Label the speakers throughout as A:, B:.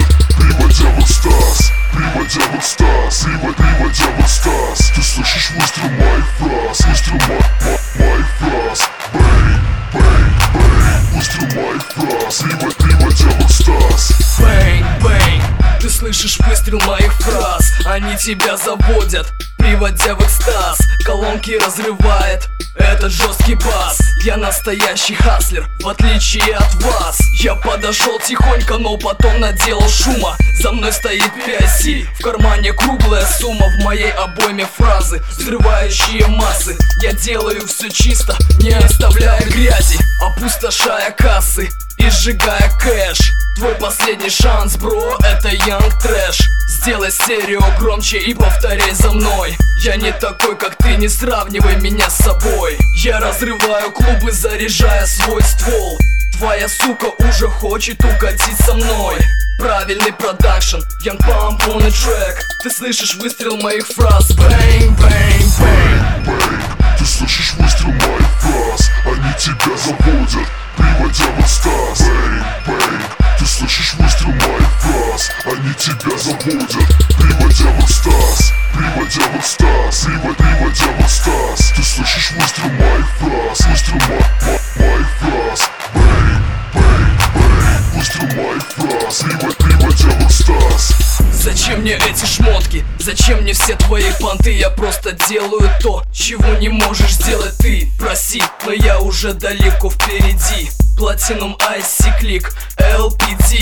A: приводя в экстаз, приводя в экстаз, приводя в экстаз. Ты слышишь выстрел моих фраз, выстрел моих фраз. Бэй, бэй, бэй, выстрел моих фраз, приводя в экстаз.
B: Бэнг, бэнг, ты слышишь выстрел моих фраз, они тебя заводят, приводя в экстаз. Колонки разрывает этот жесткий бас. Я настоящий хаслер, в отличие от вас. Я подошел тихонько, но потом наделал шума. За мной стоит PIC, в кармане круглая сумма. В моей обойме фразы, взрывающие массы. Я делаю все чисто, не оставляя грязи, опустошая кассы и сжигая кэш. Твой последний шанс, бро, это Young Trash. Сделай стерео громче и повторяй за мной. Я не такой, как ты, не сравнивай меня с собой. Я разрываю клубы, заряжая свой ствол. Твоя сука уже хочет укатить со мной. Правильный продакшн, Young Pump on the track. Ты слышишь выстрел моих фраз. Бэнг, бэнг, бэнг.
A: Бэй, ты слышишь выстрел моих фраз, они тебя заводят, приводя в экстаз. Бэй, бэй, ты слышишь выстрел моих фраз, они тебя заводят, приводя в экстаз, приводя в экстаз, приводя в экстаз. Ты слышишь выстрел моих фраз, выстрел моих фраз. Бэй, бэй, бэй, выстрел моих фраз, приводя в экстаз.
B: Зачем мне эти шмотки? Зачем мне все твои понты? Я просто делаю то, чего не можешь сделать ты. Прости, но я уже далеко впереди. Platinum IC Click LPD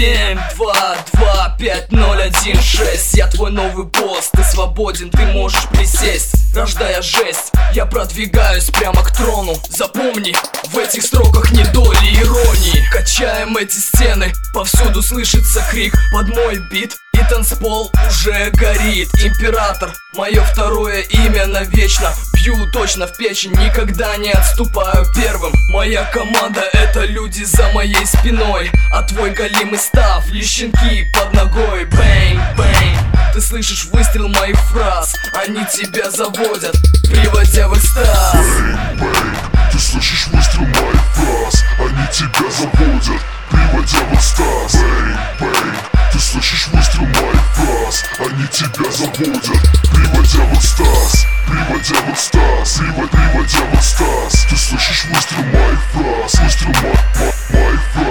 B: 7225016. Я твой новый босс, ты свободен, ты можешь присесть. Рождая жесть, я продвигаюсь прямо к трону. Запомни, в этих строках не доли иронии. Качаем эти стены, повсюду слышится крик под мой бит. И танцпол уже горит. Император, мое второе имя навечно. Бью точно в печень, никогда не отступаю первым. Моя команда — это люди за моей спиной, а твой галимый став — лишь щенки под ногой. Бэнг, бэнг, ты слышишь выстрел моих фраз, они тебя заводят, приводя в экстаз.
A: Бэнг, бэнг, ты слышишь выстрел моих фраз, они тебя заводят, приводя в экстаз. Бэнг, бэнг, ты слышишь выстрел моих фраз, они тебя заводят, приводя в экстаз, приводя в экстаз, приводя в экстаз. Ты слышишь выстрел моих фраз, выстрел моих фраз.